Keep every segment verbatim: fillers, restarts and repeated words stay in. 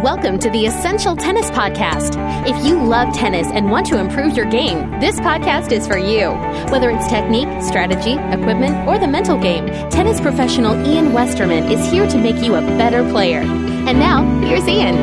Welcome to the Essential Tennis Podcast. If you love tennis and want to improve your game, this podcast is for you. Whether it's technique, strategy, equipment, or the mental game, tennis professional Ian Westerman is here to make you a better player. And now, here's Ian.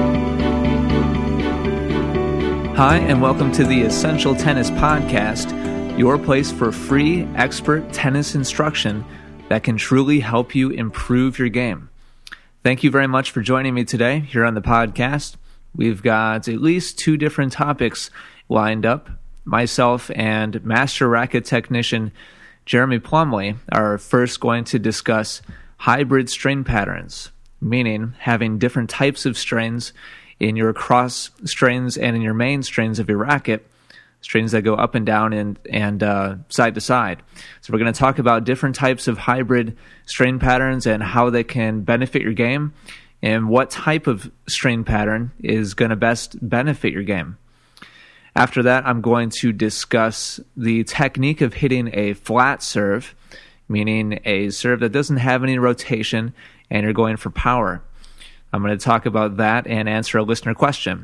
Hi, and welcome to the Essential Tennis Podcast, your place for free, expert tennis instruction that can truly help you improve your game. Thank you very much for joining me today here on the podcast. We've got at least two different topics lined up. Myself and master racket technician Jeremy Plumley are first going to discuss hybrid strain patterns, meaning having different types of strains in your cross strains and in your main strains of your racket, strains that go up and down and, and uh, side to side. So we're going to talk about different types of hybrid strain patterns and how they can benefit your game and what type of strain pattern is going to best benefit your game. After that, I'm going to discuss the technique of hitting a flat serve, meaning a serve that doesn't have any rotation and you're going for power. I'm going to talk about that and answer a listener question.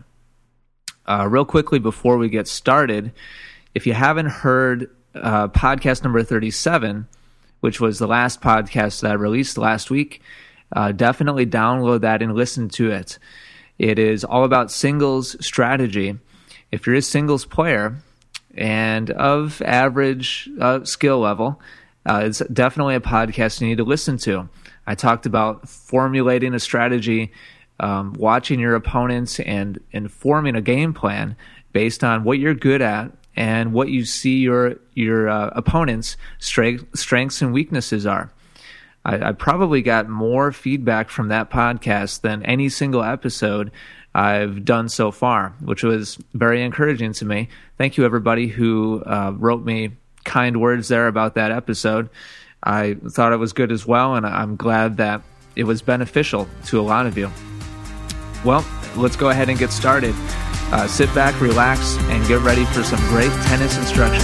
Uh, real quickly before we get started, if you haven't heard uh, podcast number thirty-seven, which was the last podcast that I released last week, uh, definitely download that and listen to it. It is all about singles strategy. If you're a singles player and of average uh, skill level, uh, it's definitely a podcast you need to listen to. I talked about formulating a strategy, Um, watching your opponents and, and forming a game plan based on what you're good at and what you see your your uh, opponents' strength, strengths and weaknesses are. I, I probably got more feedback from that podcast than any single episode I've done so far, which was very encouraging to me. Thank you, everybody who uh, wrote me kind words there about that episode. I thought it was good as well, and I'm glad that it was beneficial to a lot of you. Well, let's go ahead and get started. Uh, sit back, relax, and get ready for some great tennis instruction.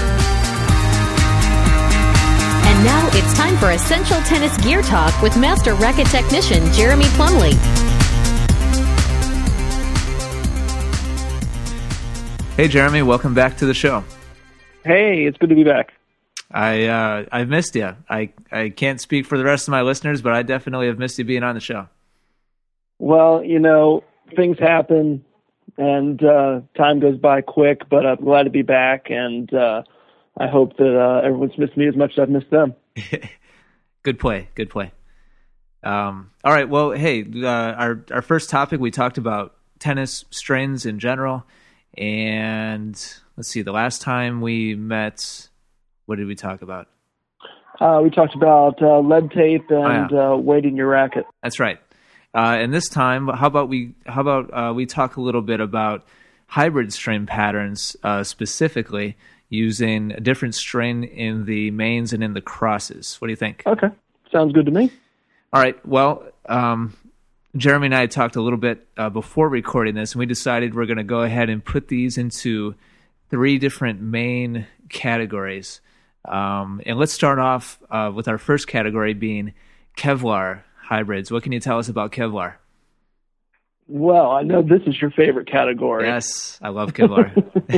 And now it's time for Essential Tennis Gear Talk with Master Racket Technician Jeremy Plumley. Hey, Jeremy, welcome back to the show. Hey, it's good to be back. I uh, I've missed you. I I can't speak for the rest of my listeners, but I definitely have missed you being on the show. Well, you know, things happen, and uh, time goes by quick, but I'm glad to be back, and uh, I hope that uh, everyone's missed me as much as I've missed them. Good play, good play. Um, all right, well, hey, uh, our, our first topic, we talked about tennis strains in general, and let's see, the last time we met, what did we talk about? Uh, we talked about uh, lead tape and oh, yeah. uh, weighting your racket. That's right. Uh, and this time, how about we how about uh, we talk a little bit about hybrid strain patterns, uh, specifically using a different strain in the mains and in the crosses. What do you think? Okay, sounds good to me. All right. Well, um, Jeremy and I had talked a little bit uh, before recording this, and we decided we're going to go ahead and put these into three different main categories. Um, and let's start off uh, with our first category being Kevlar hybrids. What can you tell us about Kevlar? Well, I know this is your favorite category. Yes, I love Kevlar.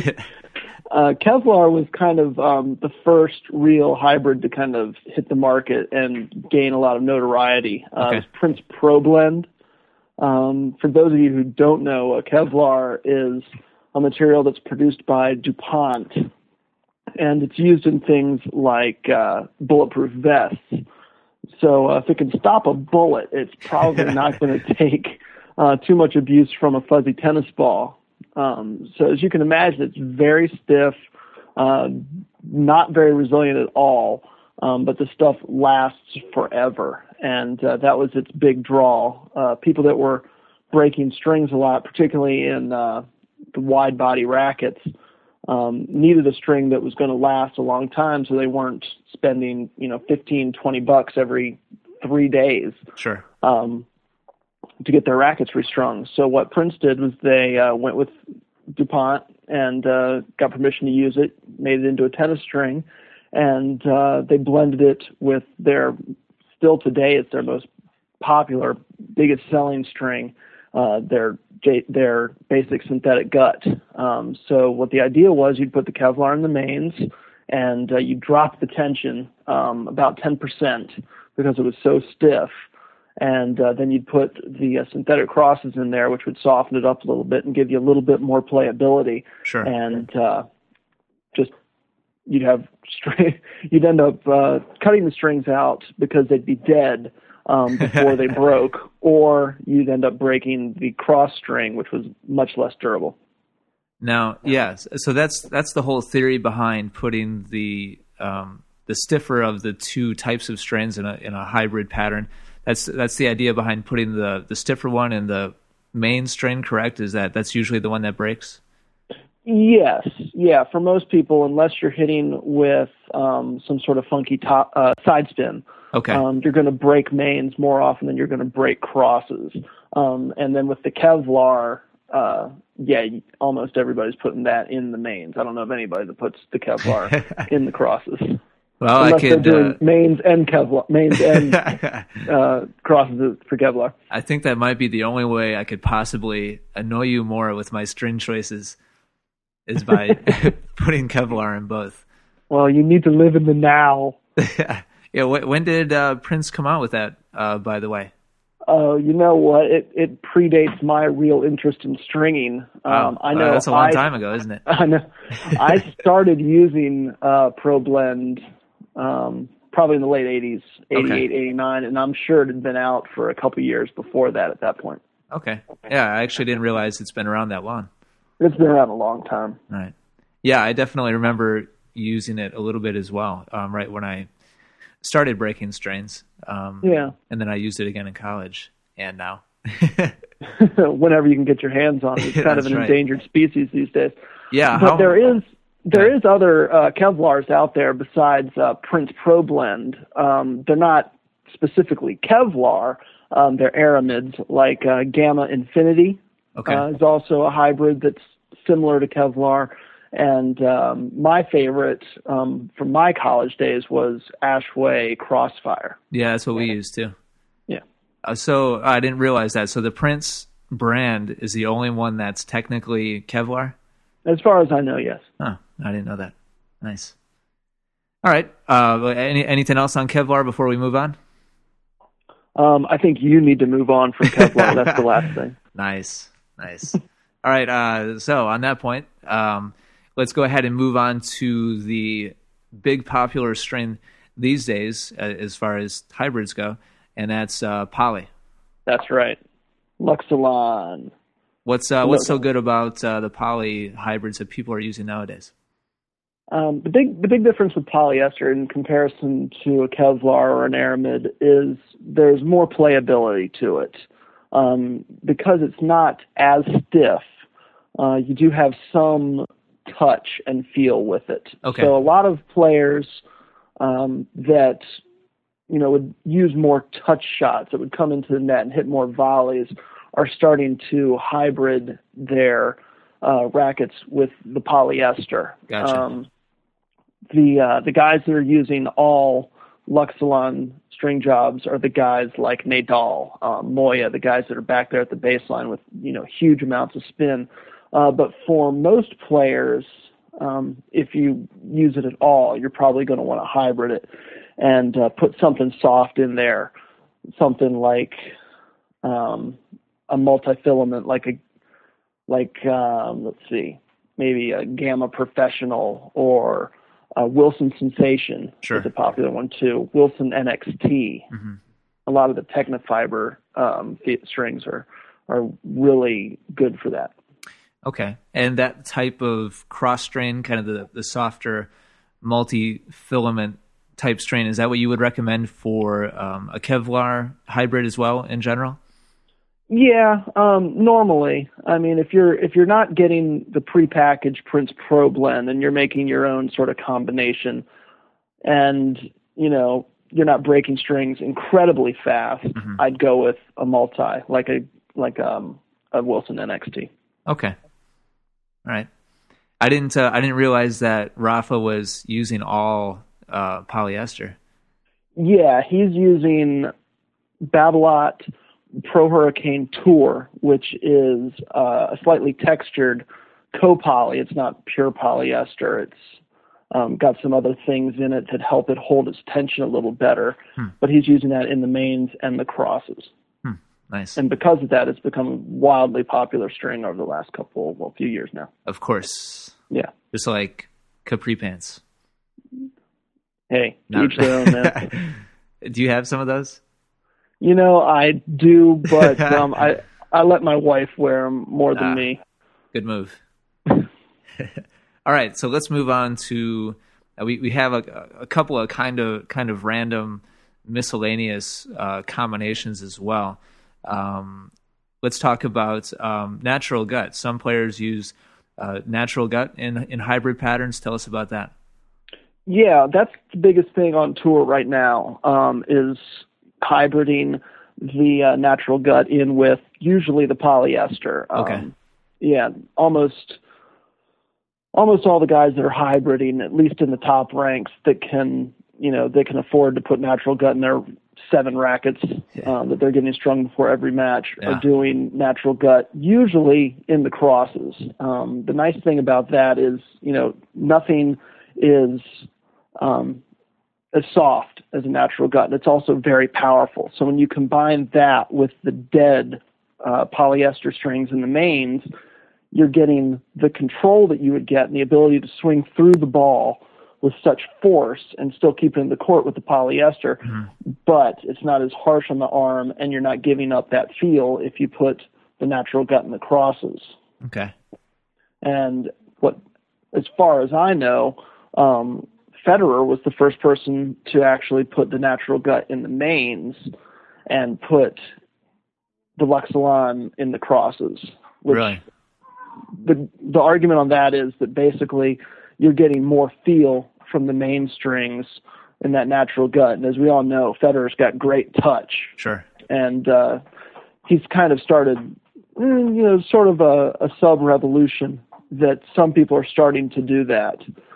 uh, Kevlar was kind of um, the first real hybrid to kind of hit the market and gain a lot of notoriety. Uh, okay. It was Prince Pro Blend. Um, for those of you who don't know, uh, Kevlar is a material that's produced by DuPont, and it's used in things like uh, bulletproof vests. So uh, if it can stop a bullet, it's probably not going to take uh, too much abuse from a fuzzy tennis ball. Um, so as you can imagine, it's very stiff, uh, not very resilient at all, um, but the stuff lasts forever. And uh, that was its big draw. Uh, people that were breaking strings a lot, particularly in uh, the wide body rackets, um, needed a string that was going to last a long time, so they weren't spending, you know, fifteen, twenty bucks every three days. Sure. Um, to get their rackets restrung. So what Prince did was they uh, went with DuPont and uh, got permission to use it, made it into a tennis string, and uh, they blended it with their, still today it's their most popular, biggest selling string, uh, their j- their basic synthetic gut. Um, so what the idea was, you'd put the Kevlar in the mains, and uh, you drop the tension um, about ten percent because it was so stiff. And uh, then you'd put the uh, synthetic crosses in there, which would soften it up a little bit and give you a little bit more playability. Sure. And uh, just you'd have string, you'd end up uh, cutting the strings out because they'd be dead um, before they broke, or you'd end up breaking the cross string, which was much less durable. Now, yes, so that's that's the whole theory behind putting the um, the stiffer of the two types of strings in a in a hybrid pattern. That's that's the idea behind putting the, the stiffer one in the main string, correct? Is that that's usually the one that breaks? Yes, yeah. For most people, unless you're hitting with um, some sort of funky top uh, side spin, okay, um, you're going to break mains more often than you're going to break crosses. Um, and then with the Kevlar, uh, yeah, almost everybody's putting that in the mains. I don't know of anybody that puts the Kevlar in the crosses. Well, Unless I could they're doing uh, mains and Kevlar, mains and uh, crosses for Kevlar. I think that might be the only way I could possibly annoy you more with my string choices, is by putting Kevlar in both. Well, you need to live in the now. Yeah. Wh- when did uh, Prince come out with that? Uh, by the way. Oh, uh, you know what? It it predates my real interest in stringing. Um, oh, I know uh, that's a long I, time ago, isn't it? I know. I started using uh, ProBlend um, probably in the late eighties, eighty-eight, okay. eighty-nine, and I'm sure it had been out for a couple years before that at that point. Okay. Yeah, I actually didn't realize it's been around that long. It's been around a long time. Right. Yeah, I definitely remember using it a little bit as well, um, right when I started breaking strains. Um, yeah. And then I used it again in college and now. Whenever you can get your hands on it. It's kind of an right. endangered species these days. Yeah. But how, there is there yeah. is other uh, Kevlars out there besides uh, Prince ProBlend. Um, they're not specifically Kevlar. Um, they're aramids, like uh, Gamma Infinity. Okay. Uh, is also a hybrid that's similar to Kevlar. And um, my favorite um, from my college days was Ashway Crossfire. Yeah, that's what we used too. Yeah. Uh, so I didn't realize that. So the Prince brand is the only one that's technically Kevlar? As far as I know, yes. Oh, I didn't know that. Nice. All right. Uh, any, anything else on Kevlar before we move on? Um, I think you need to move on from Kevlar. That's the last thing. Nice. Nice. All right. Uh, so on that point, um, let's go ahead and move on to the big popular strain these days uh, as far as hybrids go, and that's uh, poly. That's right. Luxilon. What's uh, what's so good about uh, the poly hybrids that people are using nowadays? Um, the big the big difference with polyester in comparison to a Kevlar or an aramid is there's more playability to it. Um, because it's not as stiff, uh, you do have some touch and feel with it. Okay. So a lot of players um, that you know would use more touch shots, that would come into the net and hit more volleys, are starting to hybrid their uh, rackets with the polyester. Gotcha. Um, the uh, the guys that are using all Luxilon string jobs are the guys like Nadal, um, Moya, the guys that are back there at the baseline with you know huge amounts of spin. Uh, but for most players, um, if you use it at all, you're probably going to want to hybrid it and uh, put something soft in there, something like um, a multi-filament, like a like um, let's see, maybe a Gamma Professional or a Wilson Sensation. Sure. Is a popular one too. Wilson N X T. Mm-hmm. A lot of the Technofiber um, strings are are really good for that. Okay. And that type of cross strain, kind of the, the softer multi-filament type strain, is that what you would recommend for um, a Kevlar hybrid as well in general? Yeah, um, normally. I mean, if you're if you're not getting the prepackaged Prince ProBlend and you're making your own sort of combination, and you know you're not breaking strings incredibly fast, mm-hmm. I'd go with a multi, like a like um, a Wilson N X T. Okay. All right. I didn't uh, I didn't realize that Rafa was using all uh, polyester. Yeah, he's using Babolat, Pro Hurricane Tour, which is uh, a slightly textured copoly. It's not pure polyester. It's um, got some other things in it that help it hold its tension a little better. Hmm. But he's using that in the mains and the crosses. Hmm. Nice. And because of that, it's become a wildly popular string over the last couple, well, few years now. Of course. Yeah. Just like capri pants. Hey, Not... each their own, man. Do you have some of those? You know, I do, but um, I I let my wife wear them more than ah, me. Good move. All right, so let's move on to uh, we we have a, a couple of kind of kind of random miscellaneous uh, combinations as well. Um, let's talk about um, natural gut. Some players use uh, natural gut in in hybrid patterns. Tell us about that. Yeah, that's the biggest thing on tour right now. Um, is hybriding the uh, natural gut in with usually the polyester. Um, okay. Yeah, almost almost all the guys that are hybriding, at least in the top ranks, that can you know they can afford to put natural gut in their seven rackets yeah. um, that they're getting strung before every match, yeah. are doing natural gut usually in the crosses. Um, the nice thing about that is you know nothing is um, as soft as a natural gut, and it's also very powerful. So when you combine that with the dead uh, polyester strings in the mains, you're getting the control that you would get and the ability to swing through the ball with such force and still keep it in the court with the polyester, mm-hmm. but it's not as harsh on the arm, and you're not giving up that feel if you put the natural gut in the crosses. Okay. And what, as far as I know, um, Federer was the first person to actually put the natural gut in the mains and put the Luxilon in the crosses. Which really? The the argument on that is that basically you're getting more feel from the main strings in that natural gut. And as we all know, Federer's got great touch. Sure. And uh, he's kind of started, you know, sort of a, a sub-revolution that some people are starting to do that.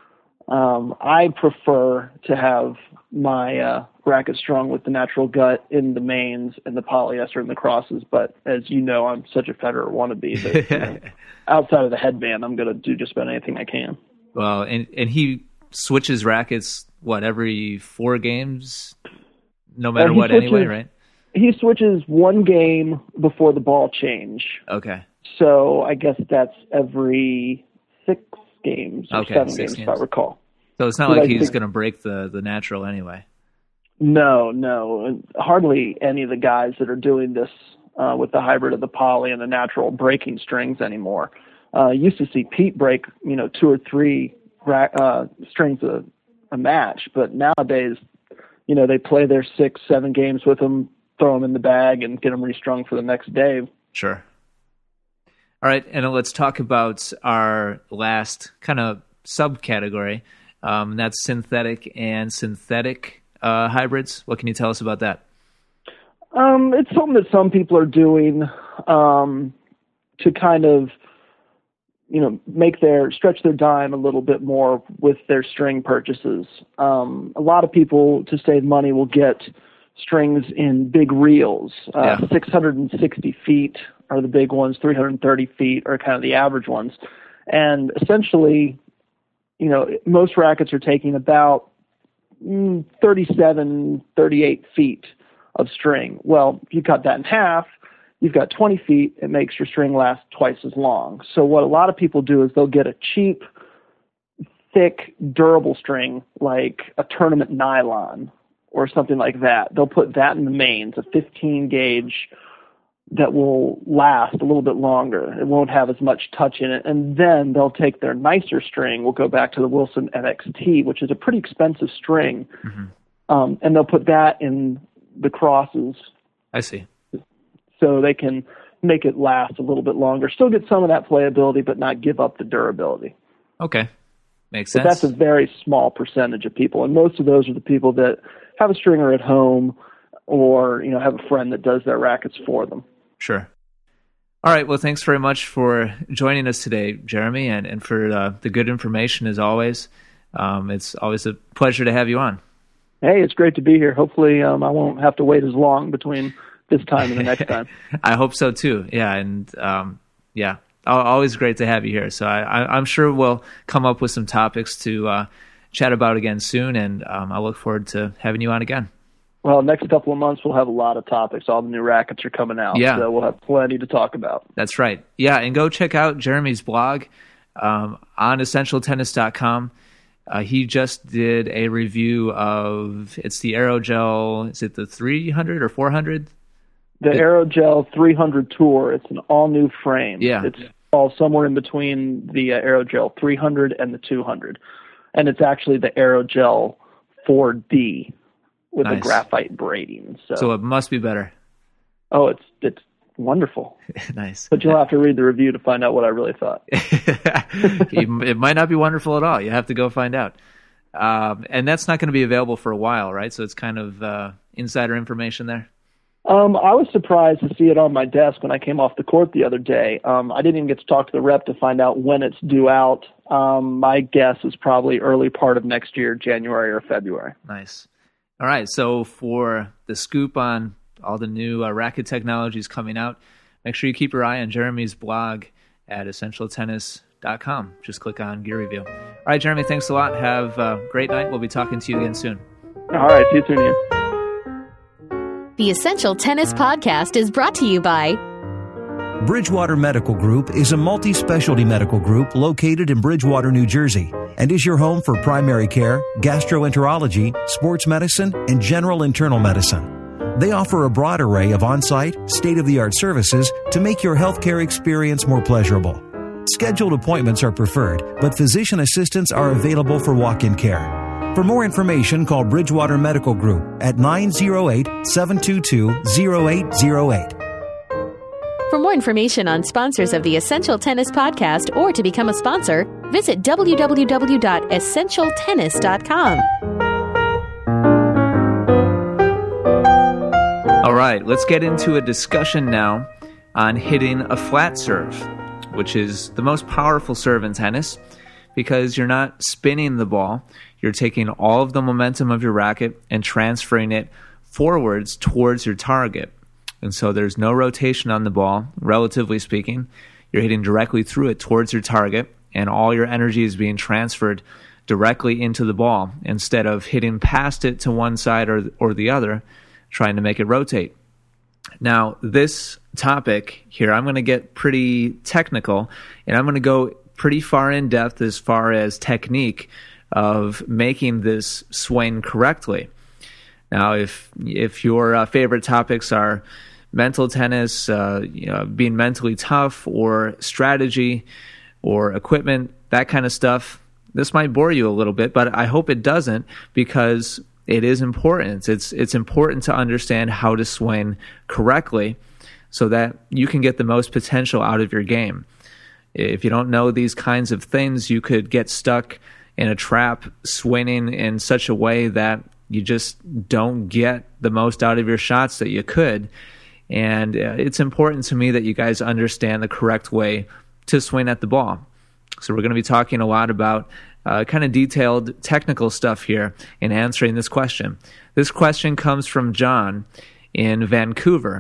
Um, I prefer to have my uh, racket strung with the natural gut in the mains and the polyester in the crosses, but as you know, I'm such a Federer wannabe that you know, outside of the headband, I'm going to do just about anything I can. Well, and, and he switches rackets, what, every four games? No matter uh, what switches, anyway, right? He switches one game before the ball change. Okay. So I guess that's every six games or okay, seven six games, games, if I recall. So it's not like, like he's going to break the, the natural anyway. No, no. Hardly any of the guys that are doing this uh, with the hybrid of the poly and the natural breaking strings anymore. Uh, used to see Pete break, you know, two or three rack, uh, strings a, a match, but nowadays, you know, they play their six, seven games with them, throw them in the bag, and get them restrung for the next day. Sure. All right, and let's talk about our last kind of subcategory. Um, that's synthetic and synthetic uh, hybrids. What can you tell us about that? Um, it's something that some people are doing um, to kind of, you know, make their stretch their dime a little bit more with their string purchases. Um, a lot of people, to save money, will get strings in big reels. Uh, yeah. six hundred sixty feet are the big ones. three hundred thirty feet are kind of the average ones. And essentially, you know, most rackets are taking about mm, thirty-seven, thirty-eight feet of string. Well, if you cut that in half, you've got twenty feet. It makes your string last twice as long. So what a lot of people do is they'll get a cheap, thick, durable string like a tournament nylon or something like that. They'll put that in the mains, a fifteen gauge that will last a little bit longer. It won't have as much touch in it. And then they'll take their nicer string. We'll go back to the Wilson N X T, which is a pretty expensive string. Mm-hmm. Um, and they'll put that in the crosses. I see. So they can make it last a little bit longer. Still get some of that playability, but not give up the durability. Okay. Makes but sense. That's a very small percentage of people. And most of those are the people that have a stringer at home or, you know, have a friend that does their rackets for them. Sure. All right. Well, thanks very much for joining us today, Jeremy, and, and for uh, the good information as always. Um, it's always a pleasure to have you on. Hey, it's great to be here. Hopefully um, I won't have to wait as long between this time and the next time. I hope so too. Yeah, and um, yeah, always great to have you here. So I, I, I'm sure we'll come up with some topics to uh, chat about again soon, and um, I look forward to having you on again. Well, next couple of months we'll have a lot of topics. All the new rackets are coming out, yeah. so we'll have plenty to talk about. That's right. Yeah, and go check out Jeremy's blog um, on essential tennis dot com. Uh, he just did a review of, it's the Aerogel, is it the three hundred or four hundred? The it, Aerogel three hundred Tour. It's an all-new frame. Yeah. It's all somewhere in between the uh, Aerogel three hundred and the two hundred. And it's actually the Aerogel four D with nice. a graphite braiding. So. so it must be better. Oh, it's it's wonderful. Nice. But you'll have to read the review to find out what I really thought. It might not be wonderful at all. You have to go find out. Um, and that's not going to be available for a while, right? So it's kind of uh, insider information there. Um, I was surprised to see it on my desk when I came off the court the other day. Um, I didn't even get to talk to the rep to find out when it's due out. Um, my guess is probably early part of next year, January or February. Nice. All right. So for the scoop on all the new uh, racket technologies coming out, make sure you keep your eye on Jeremy's blog at essential tennis dot com. Just click on Gear Review. All right, Jeremy, thanks a lot. Have a great night. We'll be talking to you again soon. All right. See you soon, Ian. The Essential Tennis Podcast is brought to you by Bridgewater Medical Group is a multi-specialty medical group located in Bridgewater, New Jersey, and is your home for primary care, gastroenterology, sports medicine, and general internal medicine. They offer a broad array of on-site, state-of-the-art services to make your healthcare experience more pleasurable. Scheduled appointments are preferred, but physician assistants are available for walk-in care. For more information, call Bridgewater Medical Group at nine oh eight, seven two two, oh eight oh eight. For more information on sponsors of the Essential Tennis Podcast or to become a sponsor, visit w w w dot essential tennis dot com. All right, let's get into a discussion now on hitting a flat serve, which is the most powerful serve in tennis because you're not spinning the ball. You're taking all of the momentum of your racket and transferring it forwards towards your target. And so there's no rotation on the ball, relatively speaking. You're hitting directly through it towards your target, and all your energy is being transferred directly into the ball instead of hitting past it to one side or, or the other, trying to make it rotate. Now, this topic here, I'm going to get pretty technical, and I'm going to go pretty far in depth as far as technique of making this swing correctly. Now, if if your uh, favorite topics are mental tennis, uh, you know, being mentally tough, or strategy, or equipment, that kind of stuff, this might bore you a little bit, but I hope it doesn't, because it is important. It's it's important to understand how to swing correctly so that you can get the most potential out of your game. If you don't know these kinds of things, you could get stuck in a trap swinging in such a way that you just don't get the most out of your shots that you could. And uh, it's important to me that you guys understand the correct way to swing at the ball. So we're going to be talking a lot about uh, kind of detailed technical stuff here in answering this question. This question comes from John in Vancouver.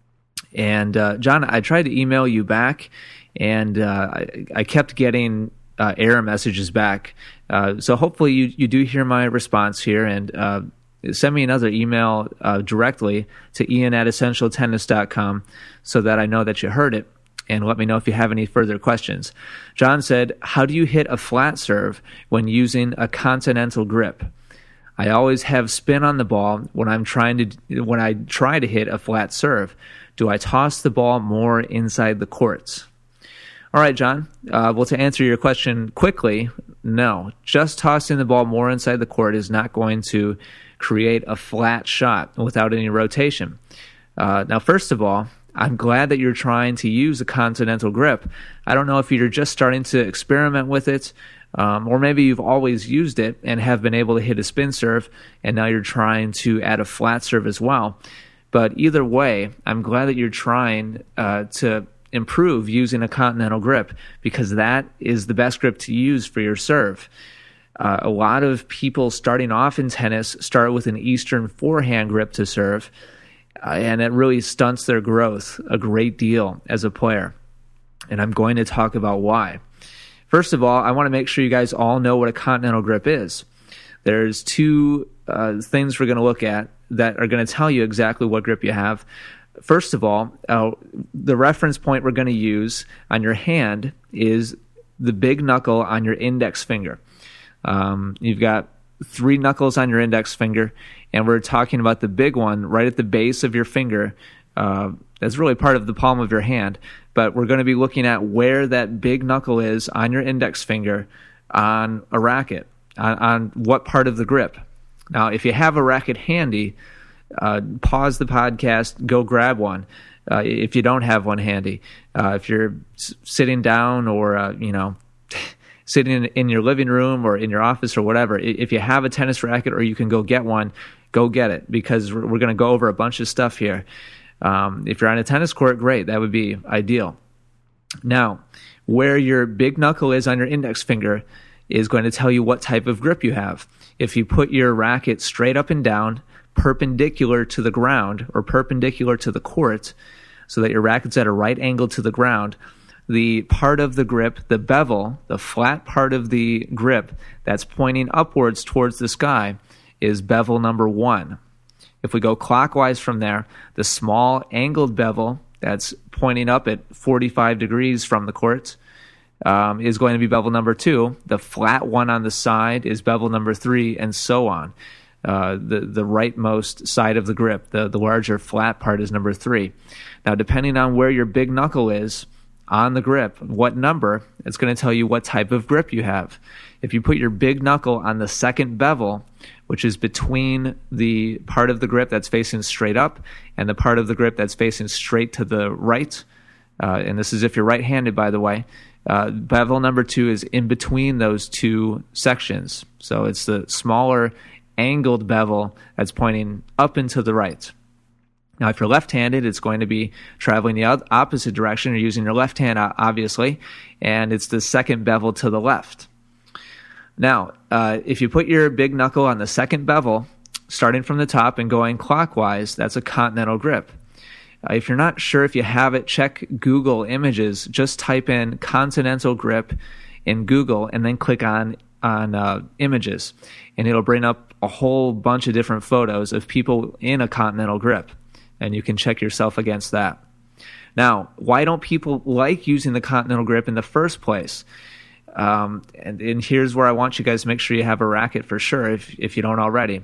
And uh, John, I tried to email you back, and uh, I, I kept getting uh, error messages back. Uh, so hopefully you, you do hear my response here, and uh, send me another email uh, directly to ian at essential tennis dot com so that I know that you heard it, and let me know if you have any further questions. John said, how do you hit a flat serve when using a continental grip? I always have spin on the ball when I'm trying to when I try to hit a flat serve. Do I toss the ball more inside the courts? All right, John. Uh, well, to answer your question quickly, no. Just tossing the ball more inside the court is not going to create a flat shot without any rotation. Uh, now, first of all, I'm glad that you're trying to use a continental grip. I don't know if you're just starting to experiment with it, um, or maybe you've always used it and have been able to hit a spin serve, and now you're trying to add a flat serve as well. But either way, I'm glad that you're trying uh, to improve using a continental grip, because that is the best grip to use for your serve. Uh, a lot of people starting off in tennis start with an Eastern forehand grip to serve. uh, and it really stunts their growth a great deal as a player. And I'm going to talk about why. First of all, I want to make sure you guys all know what a continental grip is. There's two uh, things we're going to look at that are going to tell you exactly what grip you have. First of all, uh, the reference point we're going to use on your hand is the big knuckle on your index finger. Um, you've got three knuckles on your index finger, and we're talking about the big one right at the base of your finger. Uh, that's really part of the palm of your hand, but we're going to be looking at where that big knuckle is on your index finger on a racket, on, on what part of the grip. Now, if you have a racket handy, uh, pause the podcast, go grab one. Uh, if you don't have one handy, uh, if you're s- sitting down or, uh, you know, sitting in, in your living room or in your office or whatever, if you have a tennis racket or you can go get one, go get it, because we're, we're going to go over a bunch of stuff here. Um, if you're on a tennis court, great. That would be ideal. Now, where your big knuckle is on your index finger is going to tell you what type of grip you have. If you put your racket straight up and down, perpendicular to the ground or perpendicular to the court, so that your racket's at a right angle to the ground, the part of the grip, the bevel, the flat part of the grip that's pointing upwards towards the sky is bevel number one. If we go clockwise from there, the small angled bevel that's pointing up at forty-five degrees from the court um, is going to be bevel number two. The flat one on the side is bevel number three, and so on. Uh, the, the rightmost side of the grip, the, the larger flat part, is number three. Now, depending on where your big knuckle is on the grip, what number, it's going to tell you what type of grip you have. If you put your big knuckle on the second bevel, which is between the part of the grip that's facing straight up and the part of the grip that's facing straight to the right, uh, and this is if you're right-handed, by the way, uh, bevel number two is in between those two sections. So it's the smaller angled bevel that's pointing up and to the right. Now, if you're left-handed, it's going to be traveling the opposite direction. You're using your left hand, obviously, and it's the second bevel to the left. Now, uh, if you put your big knuckle on the second bevel, starting from the top and going clockwise, that's a continental grip. Uh, if you're not sure if you have it, check Google Images. Just type in continental grip in Google and then click on, on uh, images, and it'll bring up a whole bunch of different photos of people in a continental grip, and you can check yourself against that. Now, why don't people like using the continental grip in the first place? Um, and, and here's where I want you guys to make sure you have a racket for sure, if if you don't already.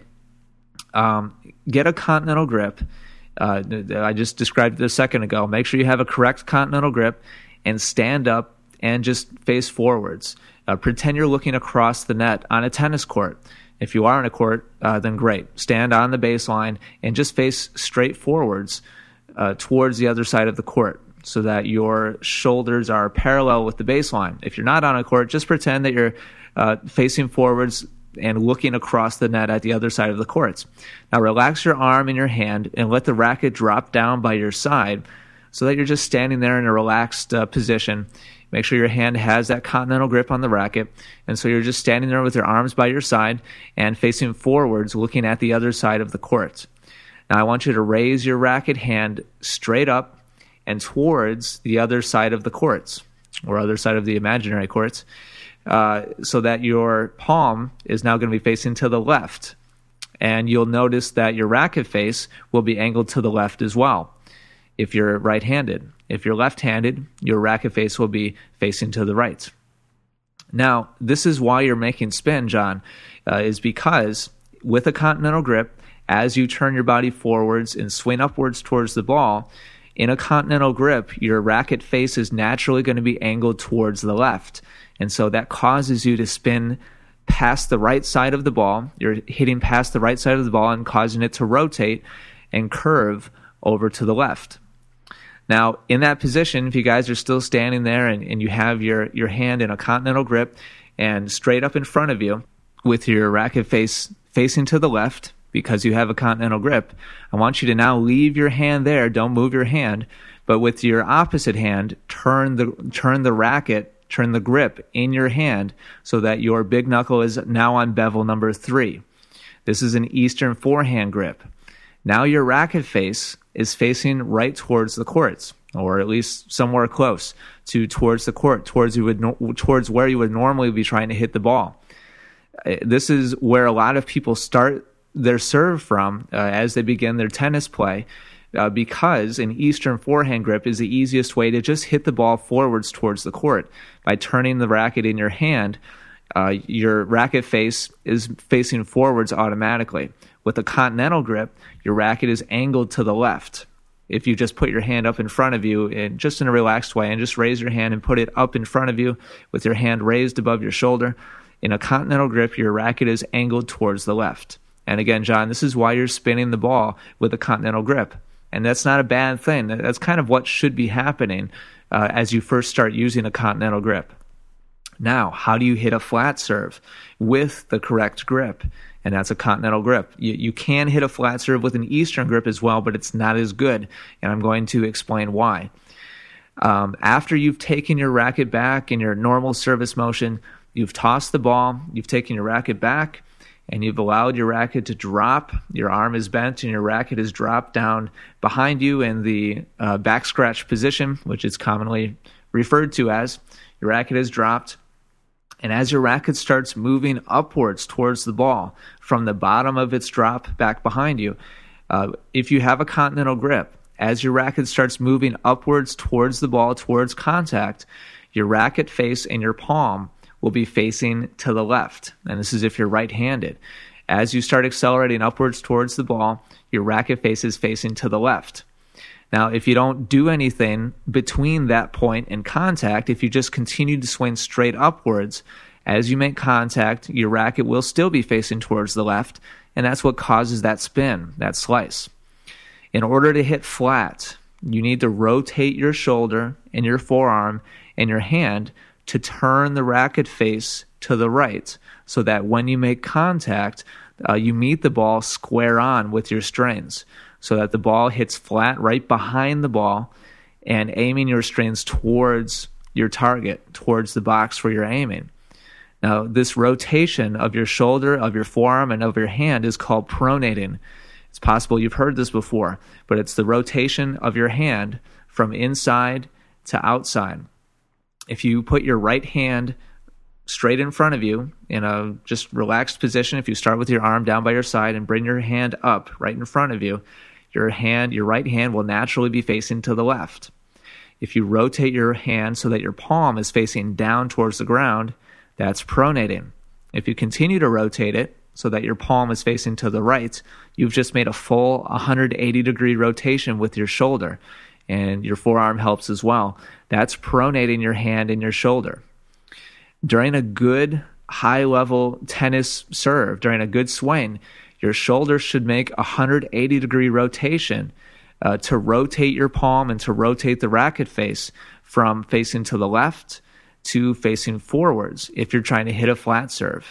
Um, get a continental grip. Uh, I just described it a second ago. Make sure you have a correct continental grip and stand up and just face forwards. Uh, pretend you're looking across the net on a tennis court. If you are on a court, uh, then great. Stand on the baseline and just face straight forwards uh, towards the other side of the court, so that your shoulders are parallel with the baseline. If you're not on a court, just pretend that you're uh, facing forwards and looking across the net at the other side of the courts. Now, relax your arm in your hand and let the racket drop down by your side, so that you're just standing there in a relaxed uh, position. Make sure your hand has that continental grip on the racket, and so you're just standing there with your arms by your side and facing forwards, looking at the other side of the court. Now, I want you to raise your racket hand straight up and towards the other side of the courts, or other side of the imaginary courts, uh, so that your palm is now going to be facing to the left. And you'll notice that your racket face will be angled to the left as well, if you're right-handed. If you're left-handed, your racket face will be facing to the right. Now, this is why you're making spin, John, uh, is because with a continental grip, as you turn your body forwards and swing upwards towards the ball, in a continental grip, your racket face is naturally going to be angled towards the left. And so that causes you to spin past the right side of the ball. You're hitting past the right side of the ball and causing it to rotate and curve over to the left. Now, in that position, if you guys are still standing there and, and you have your, your hand in a continental grip and straight up in front of you with your racket face facing to the left, because you have a continental grip, I want you to now leave your hand there. Don't move your hand, but with your opposite hand, turn the turn the racket, turn the grip in your hand so that your big knuckle is now on bevel number three. This is an Eastern forehand grip. Now your racket face is facing right towards the courts, or at least somewhere close to towards the court, towards you would towards where you would normally be trying to hit the ball. This is where a lot of people start their serve from uh, as they begin their tennis play, uh, because an Eastern forehand grip is the easiest way to just hit the ball forwards towards the court. By turning the racket in your hand, uh, your racket face is facing forwards automatically. With a continental grip, your racket is angled to the left. If you just put your hand up in front of you and just in a relaxed way and just raise your hand and put it up in front of you with your hand raised above your shoulder, in a continental grip, your racket is angled towards the left. And again, John, this is why you're spinning the ball with a continental grip. And that's not a bad thing. That's kind of what should be happening uh, as you first start using a continental grip. Now, how do you hit a flat serve with the correct grip? And that's a continental grip. You, you can hit a flat serve with an Eastern grip as well, but it's not as good. And I'm going to explain why. Um, after you've taken your racket back in your normal service motion, you've tossed the ball, you've taken your racket back, and you've allowed your racket to drop. Your arm is bent and your racket is dropped down behind you in the uh, back scratch position, which is commonly referred to as. Your racket is dropped. And as your racket starts moving upwards towards the ball from the bottom of its drop back behind you, uh, if you have a continental grip, as your racket starts moving upwards towards the ball, towards contact, your racket face and your palm will be facing to the left. And this is if you're right-handed. As you start accelerating upwards towards the ball, your racket face is facing to the left. Now, if you don't do anything between that point and contact, if you just continue to swing straight upwards, as you make contact, your racket will still be facing towards the left, and that's what causes that spin, that slice. In order to hit flat, you need to rotate your shoulder and your forearm and your hand to turn the racket face to the right, so that when you make contact, uh, you meet the ball square on with your strings, so that the ball hits flat right behind the ball and aiming your strings towards your target, towards the box where you're aiming. Now, this rotation of your shoulder, of your forearm, and of your hand is called pronating. It's possible you've heard this before, but it's the rotation of your hand from inside to outside. If you put your right hand straight in front of you in a just relaxed position, if you start with your arm down by your side and bring your hand up right in front of you, your hand, your right hand will naturally be facing to the left. If you rotate your hand so that your palm is facing down towards the ground, that's pronating. If you continue to rotate it so that your palm is facing to the right, you've just made a full one hundred eighty degree rotation with your shoulder, and your forearm helps as well. That's pronating your hand and your shoulder. During a good high-level tennis serve, during a good swing, your shoulder should make a one hundred eighty degree rotation uh, to rotate your palm and to rotate the racket face from facing to the left to facing forwards if you're trying to hit a flat serve.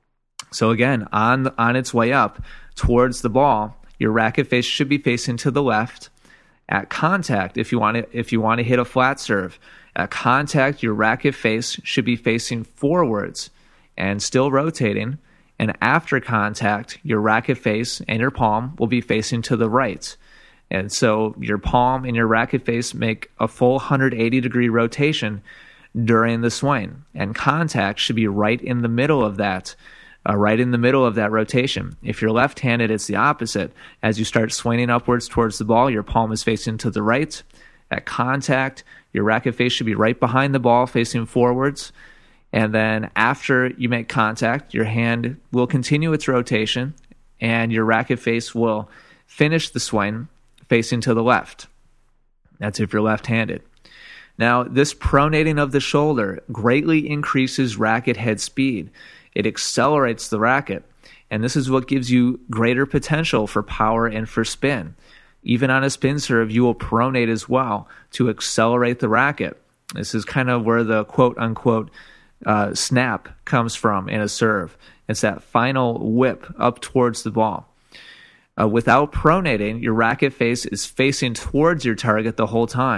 So again, on, on its way up towards the ball, your racket face should be facing to the left. At contact, if you want to, if you want to hit a flat serve, at contact, your racket face should be facing forwards and still rotating. And after contact, your racket face and your palm will be facing to the right. And so your palm and your racket face make a full one hundred eighty degree rotation during the swing. And contact should be right in the middle of that, uh, right in the middle of that rotation. If you're left-handed, it's the opposite. As you start swinging upwards towards the ball, your palm is facing to the right. At contact, your racket face should be right behind the ball, facing forwards. And then after you make contact, your hand will continue its rotation, and your racket face will finish the swing facing to the left. That's if you're left-handed. Now, this pronating of the shoulder greatly increases racket head speed. It accelerates the racket, and this is what gives you greater potential for power and for spin. Even on a spin serve, you will pronate as well to accelerate the racket. This is kind of where the quote-unquote uh, snap comes from in a serve. It's that final whip up towards the ball. Uh, without pronating, your racket face is facing towards your target the whole time.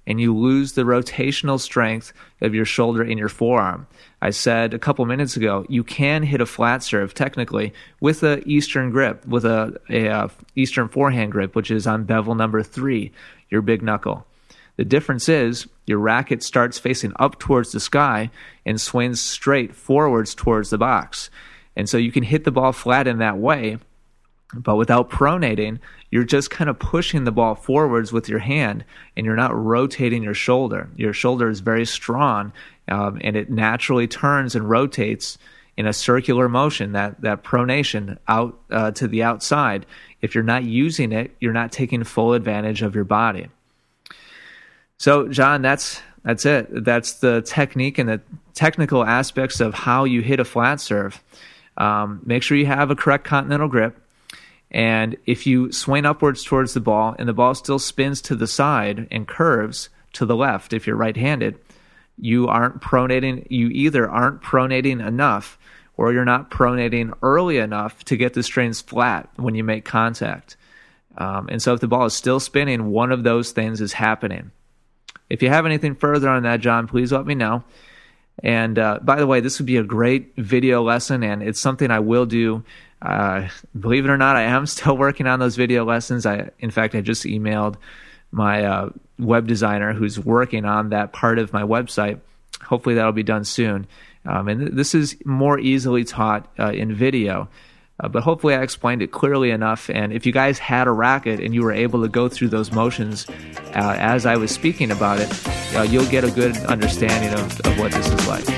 and you lose the rotational strength of your shoulder in your forearm. I said a couple minutes ago, you can hit a flat serve technically with a Eastern grip, with a, a, a Eastern forehand grip, which is on bevel number three, your big knuckle. The difference is your racket starts facing up towards the sky and swings straight forwards towards the box. And so you can hit the ball flat in that way, but without pronating, you're just kind of pushing the ball forwards with your hand, and you're not rotating your shoulder. Your shoulder is very strong, um, and it naturally turns and rotates in a circular motion, that, that pronation out uh, to the outside. If you're not using it, you're not taking full advantage of your body. So, John, that's that's it. That's the technique and the technical aspects of how you hit a flat serve. Um, make sure you have a correct continental grip. And if you swing upwards towards the ball and the ball still spins to the side and curves to the left, if you're right-handed, you aren't pronating. You either aren't pronating enough or you're not pronating early enough to get the strings flat when you make contact. Um, and so if the ball is still spinning, one of those things is happening. If you have anything further on that, John, please let me know. And uh, by the way, this would be a great video lesson, and it's something I will do. Uh, believe it or not, I am still working on those video lessons. I, in fact, I just emailed my uh, web designer who's working on that part of my website. Hopefully that'll be done soon. Um, and th- this is more easily taught uh, in video. Uh, but hopefully I explained it clearly enough, and if you guys had a racket and you were able to go through those motions uh, as I was speaking about it, uh, you'll get a good understanding of, of what this is like.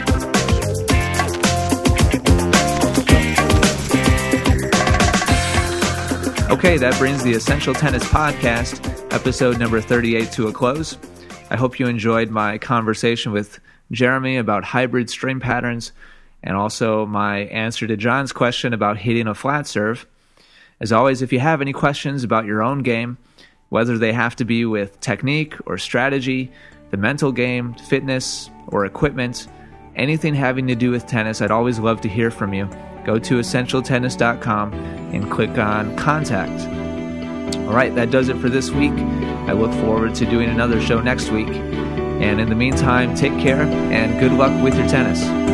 Okay, that brings the Essential Tennis Podcast, episode number thirty-eight, to a close. I hope you enjoyed my conversation with Jeremy about hybrid string patterns, and also my answer to John's question about hitting a flat serve. As always, if you have any questions about your own game, whether they have to be with technique or strategy, the mental game, fitness, or equipment, anything having to do with tennis, I'd always love to hear from you. Go to essential tennis dot com and click on Contact. All right, that does it for this week. I look forward to doing another show next week. And in the meantime, take care and good luck with your tennis.